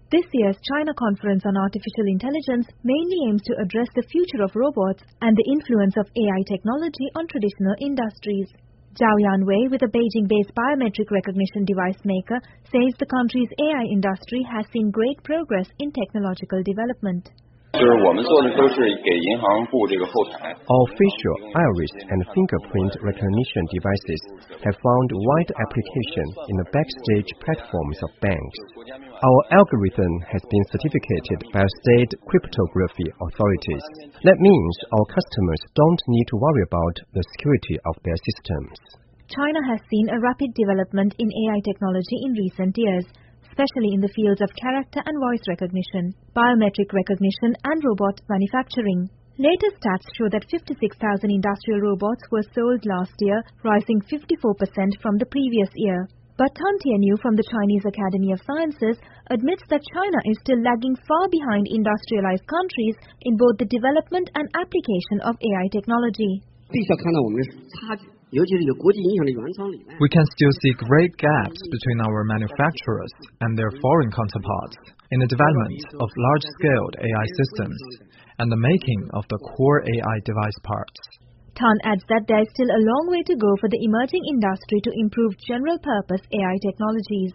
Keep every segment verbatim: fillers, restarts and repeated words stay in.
This year's China Conference on Artificial Intelligence mainly aims to address the future of robots and the influence of A I technology on traditional industries. Zhao Yanwei, with a Beijing-based biometric recognition device maker, says the country's A I industry has seen great progress in technological development. Our facial, iris, and fingerprint recognition devices have found wide application in the backstage platforms of banks. Our algorithm has been certificated by state cryptography authorities. That means our customers don't need to worry about the security of their systems. China has seen a rapid development in A I technology in recent years, especially in the fields of character and voice recognition, biometric recognition, and robot manufacturing. Latest stats show that fifty-six thousand industrial robots were sold last year, rising fifty-four percent from the previous year. But Tan Tianyu from the Chinese Academy of Sciences admits that China is still lagging far behind industrialized countries in both the development and application of A I technology. We can still see great gaps between our manufacturers and their foreign counterparts in the development of large-scale A I systems and the making of the core A I device parts. Tan adds that there is still a long way to go for the emerging industry to improve general-purpose A I technologies.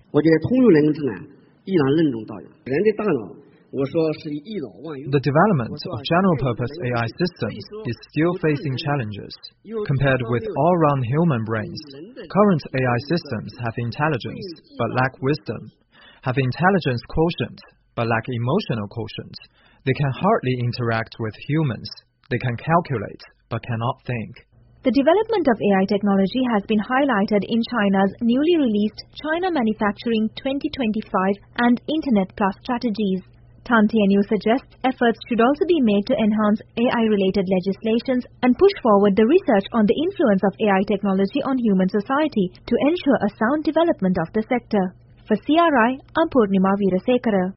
The development of general-purpose A I systems is still facing challenges. Compared with all-round human brains, current A I systems have intelligence but lack wisdom, have intelligence quotient but lack emotional quotient. They can hardly interact with humans. They can calculate but cannot think. The development of A I technology has been highlighted in China's newly released China Manufacturing twenty twenty-five and Internet Plus strategies. Tan Tianyu suggests efforts should also be made to enhance A I-related legislations and push forward the research on the influence of A I technology on human society to ensure a sound development of the sector. For C R I, I'm Purnima Veerasekara.